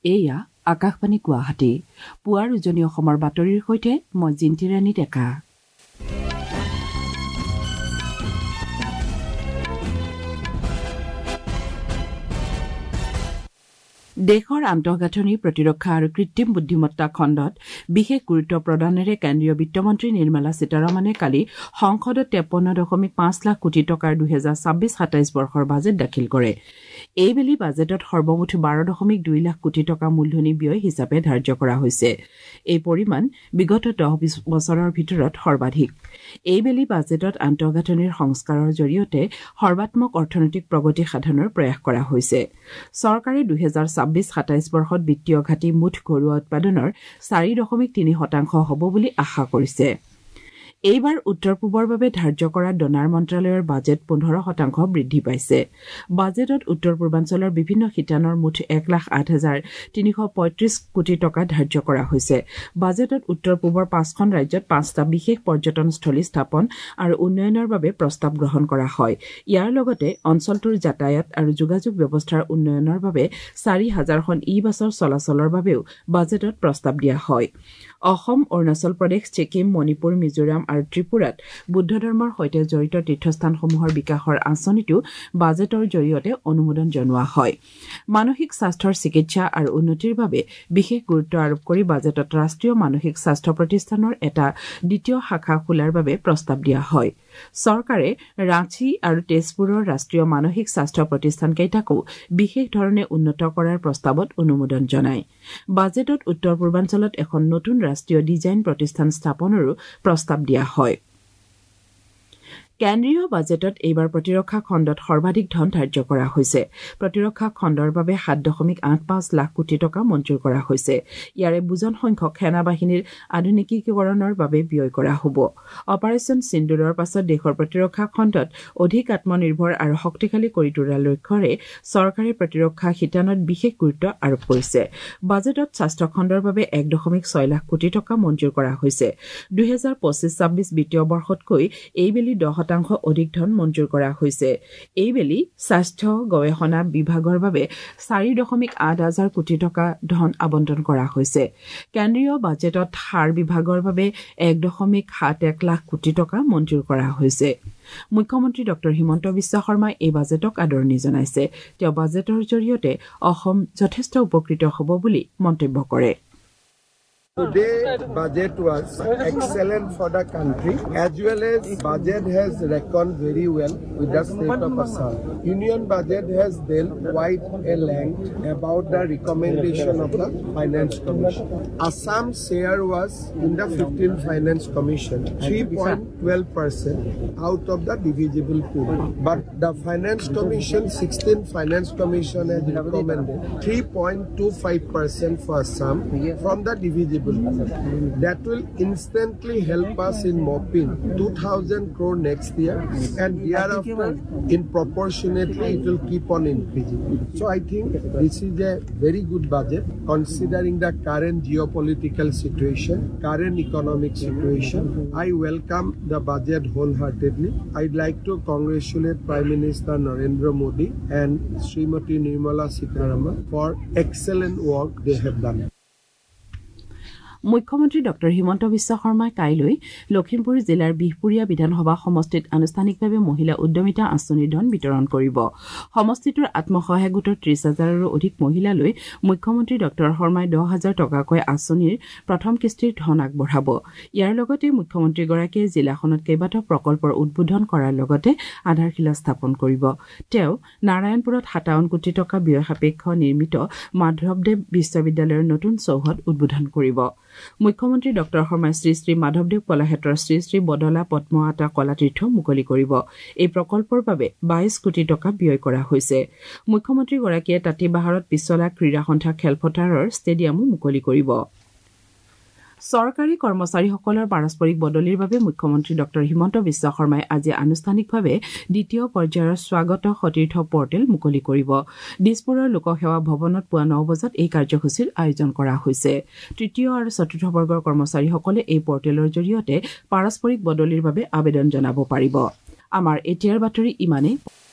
এয়া আকাশবাণী গুৱাহাটী পুৱাৰ উজনি অসমৰ বাতৰিৰ সৈতে মই জিন্তিৰাণী ডেকা। দেশৰ আন্তঃগাঁথনি প্ৰতিৰক্ষা আৰু কৃত্ৰিম বুদ্ধিমত্তা খণ্ডত বিশেষ গুৰুত্ব প্ৰদানেৰে কেন্দ্ৰীয় বিত্তমন্ত্ৰী নিৰ্মলা সীতাৰমণে কালি সংসদত 53.5 লাখ কোটি টকাৰ 2026-27 বৰ্ষৰ বাজেট দাখিল কৰে। এইবেলি বাজেটত সৰ্বমুঠ 12.2 লাখ কোটি টকা মূলধনী ব্যয় হিচাপে ধাৰ্য কৰা হৈছে। এই পৰিমাণ বিগত 10 বছৰৰ ভিতৰত সৰ্বাধিক। এইবেলি বাজেটত আন্তঃগাঁথনিৰ সংস্কাৰৰ জৰিয়তে সৰ্বাত্মক অৰ্থনৈতিক প্ৰগতি সাধনৰ প্ৰয়াস কৰা হৈছে। চৰকাৰে 2026-27 বৰ্ষত বিত্তীয় ঘাটি মুঠ ঘৰুৱা উৎপাদনৰ 4.3% হ'ব বুলি আশা কৰিছে। এইবাৰ উত্তৰ পূবৰ বাবে ধাৰ্য কৰা ডনাৰ মন্ত্ৰালয়ৰ বাজেট 15% বৃদ্ধি পাইছে। বাজেটত উত্তৰ পূৰ্বাঞ্চলৰ বিভিন্ন শিতানৰ মুঠ 1,08,335 কোটি টকা ধাৰ্য কৰা হৈছে। বাজেটত উত্তৰ পূবৰ 5খন ৰাজ্যত 5টা বিশেষ পৰ্যটনস্থলী স্থাপন আৰু উন্নয়নৰ বাবে প্ৰস্তাৱ গ্ৰহণ কৰা হয়। ইয়াৰ লগতে অঞ্চলটোৰ যাতায়াত আৰু যোগাযোগ ব্যৱস্থাৰ উন্নয়নৰ বাবে 4,000খন ই-বাছৰ চলাচলৰ বাবেও বাজেটত প্ৰস্তাৱ দিয়া হয়। অসম, অৰুণাচল প্ৰদেশ, ছিকিম, মণিপুৰ, মিজোৰাম আৰু ত্ৰিপুৰাত বুদ্ধ ধৰ্মৰ সৈতে জড়িত তীৰ্থস্থানসমূহৰ বিকাশৰ আঁচনিটো বাজেটৰ জৰিয়তে অনুমোদন জনোৱা হয়। মানসিক স্বাস্থ্যৰ চিকিৎসা আৰু উন্নতিৰ বাবে বিশেষ গুৰুত্ব আৰোপ কৰি বাজেটত ৰাষ্ট্ৰীয় মানসিক স্বাস্থ্য প্ৰতিষ্ঠানৰ এটা দ্বিতীয় শাখা খোলাৰ বাবে প্ৰস্তাৱ দিয়া হয়। চৰকাৰে ৰাঁচী আৰু তেজপুৰৰ ৰাষ্ট্ৰীয় মানসিক স্বাস্থ্য প্ৰতিষ্ঠানকেইটাকো বিশেষ ধৰণে উন্নত কৰাৰ প্ৰস্তাৱত অনুমোদন জনায়। বাজেটত উত্তৰ পূৰ্বাঞ্চলত এখন নতুন ৰাষ্ট্ৰীয় ডিজাইন প্ৰতিষ্ঠান স্থাপনৰো প্ৰস্তাৱ দিয়া হয়। কেন্দ্ৰীয় বাজেটত এইবাৰ প্ৰতিৰক্ষা খণ্ডত সৰ্বাধিক ধন ধাৰ্য কৰা হৈছে। প্ৰতিৰক্ষা খণ্ডৰ বাবে 7.85 লাখ কোটি টকা মঞ্জুৰ কৰা হৈছে। ইয়াৰে বুজন সংখ্যক সেনা বাহিনীৰ আধুনিকীকৰণৰ বাবে ব্যয় কৰা হ'ব। অপাৰেচন সিন্দুৰৰ পাছত দেশৰ প্ৰতিৰক্ষা খণ্ডত অধিক আত্মনিৰ্ভৰ আৰু শক্তিশালী কৰি তোলাৰ লক্ষ্যৰে চৰকাৰে প্ৰতিৰক্ষা শিতানত বিশেষ গুৰুত্ব আৰোপ কৰিছে। বাজেটত স্বাস্থ্য খণ্ডৰ বাবে 1.6 লাখ কোটি টকা মঞ্জুৰ কৰা হৈছে। 2025-26 বিত্তীয় বৰ্ষতকৈ এইবেলি 10% অধিক ধন মঞ্জুৰ কৰা হৈছে। এইবেলি স্বাস্থ্য গৱেষণা বিভাগৰ বাবে 4.8 হাজাৰ কোটি টকা ধন আবণ্টন কৰা হৈছে। কেন্দ্ৰীয় বাজেটত সাৰ বিভাগৰ বাবে 1.71 লাখ কোটি টকা মঞ্জুৰ কৰা হৈছে। মুখ্যমন্ত্ৰী ডক্টৰ হিমন্ত বিশ্ব শৰ্মাই এই বাজেটক আদৰণি জনাইছে। তেওঁ বাজেটৰ জৰিয়তে অসম যথেষ্ট উপকৃত হ'ব বুলি মন্তব্য কৰে। Today's budget was excellent for the country, as well as budget has reckoned very well with the state of Assam. Union budget has dealt quite a length about the recommendation of the Finance Commission. Assam's share was in the 15th Finance Commission 3.12% out of the divisible pool. But the Finance Commission, 16th Finance Commission has recommended 3.25% for Assam from the divisible. That will instantly help us in mopping 2,000 crore next year, and thereafter in proportionately it will keep on increasing. So I think this is a very good budget considering the current geopolitical situation, current economic situation. I welcome the budget wholeheartedly. I'd like to congratulate Prime Minister Narendra Modi and Srimati Nirmala Sitharaman for excellent work they have done. মুখ্যমন্ত্ৰী doctor Himanta Biswa শৰ্মাই কাইলৈ লখিমপুৰ জিলাৰ বিহপুৰীয়া বিধানসভা সমষ্টিত আনুষ্ঠানিকভাৱে মহিলা উদ্যমিতা আঁচনিৰ ধন বিতৰণ কৰিব। সমষ্টিটোৰ আত্মসহায়ক গোটৰ 30,000ৰো অধিক মহিলালৈ মুখ্যমন্ত্ৰী ডক্টৰ শৰ্মাই 10,000 টকাকৈ আঁচনিৰ প্ৰথম কিস্তিৰ ধন আগবঢ়াব। ইয়াৰ লগতে মুখ্যমন্ত্ৰীগৰাকীয়ে জিলাখনত কেইবাটাও প্ৰকল্পৰ উদ্বোধন কৰাৰ লগতে আধাৰশিলা স্থাপন কৰিব। তেওঁ নাৰায়ণপুৰত 57 কোটি টকা ব্যয় সাপেক্ষ নিৰ্মিত মাধৱদেৱ বিশ্ববিদ্যালয়ৰ নতুন চৌহদ উদ্বোধন কৰিব। মুখ্যমন্ত্ৰী ডক্টৰ শৰ্মাই শ্ৰী শ্ৰী মাধৱদেৱ কলাক্ষেত্ৰৰ শ্ৰী শ্ৰী বদলা পদ্ম আতা কলাতীৰ্থ মুকলি কৰিব। এই প্ৰকল্পৰ বাবে 22 কোটি টকা ব্যয় কৰা হৈছে। মুখ্যমন্ত্ৰীগৰাকীয়ে তাঁতীবাহাৰত পিছলা ক্ৰীড়া সন্থা খেলপথাৰৰ ষ্টেডিয়ামো মুকলি কৰিব। চৰকাৰী কৰ্মচাৰীসকলৰ পাৰস্পৰিক বদলিৰ বাবে মুখ্যমন্ত্ৰী ডক্টৰ হিমন্ত বিশ্ব শৰ্মাই আজি আনুষ্ঠানিকভাৱে দ্বিতীয় পৰ্যায়ৰ স্বাগত সতীৰ্থ পৰ্টেল মুকলি কৰিব। দিছপুৰৰ লোকসেৱা ভৱনত পুৱা 9 বজাত এই কাৰ্যসূচীৰ আয়োজন কৰা হৈছে। তৃতীয় আৰু চতুৰ্থ বৰ্গৰ কৰ্মচাৰীসকলে এই পৰ্টেলৰ জৰিয়তে পাৰস্পৰিক বদলিৰ বাবে আবেদন জনাব পাৰিব। আমাৰ এতিয়াৰ বাতৰি ইমানেই।